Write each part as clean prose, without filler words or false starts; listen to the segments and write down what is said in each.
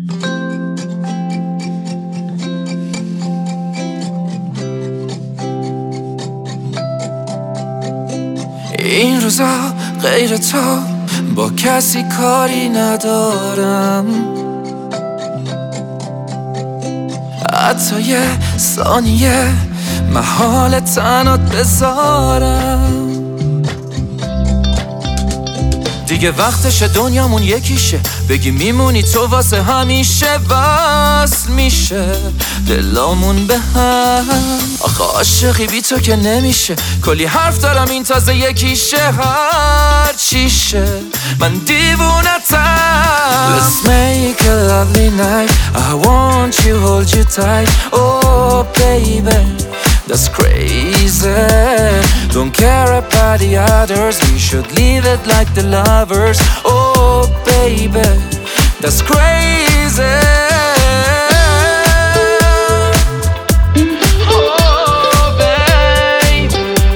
این روزا غیر تو با کسی کاری ندارم، حتی یه ثانیه محال تنات بذارم. دیگه وقتشه دنیامون یکیشه، بگی میمونی تو واسه همیشه. وصل میشه دلامون به هم، آخه عاشقی بی تو که نمیشه. کلی حرف دارم این تازه یکیشه، هر چیشه من دیوونتم. Let's make a lovely night, I want you, hold you tight. Oh baby, that's crazy. Don't care about the others, we should leave it like the lovers. Oh baby, that's crazy. Oh baby,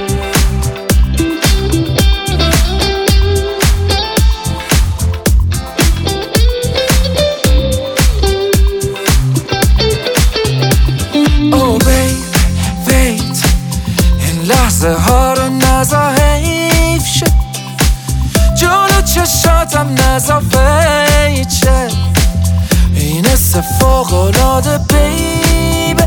oh baby, wait. این لحظه ها رو نزا حیف شد، جلو چشاتم نزا فیچه. این حس فوق‌العاده بیبه.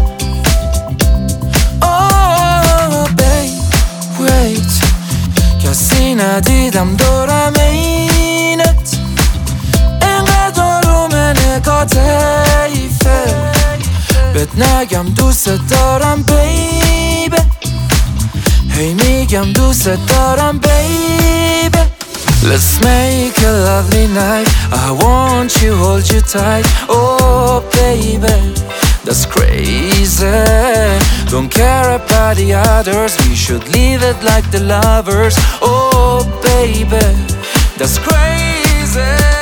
Oh babe, wait. کسی ندیدم دورم اینت، اینقدر آروم نگات حیفه. بهت نگم دوست دارم بیبه، هی میگم دوست دارم بیبه. Let's make a lovely night, I want you, hold you tight. Oh baby, that's crazy. Don't care about the others, we should leave it like the lovers. Oh baby, that's crazy.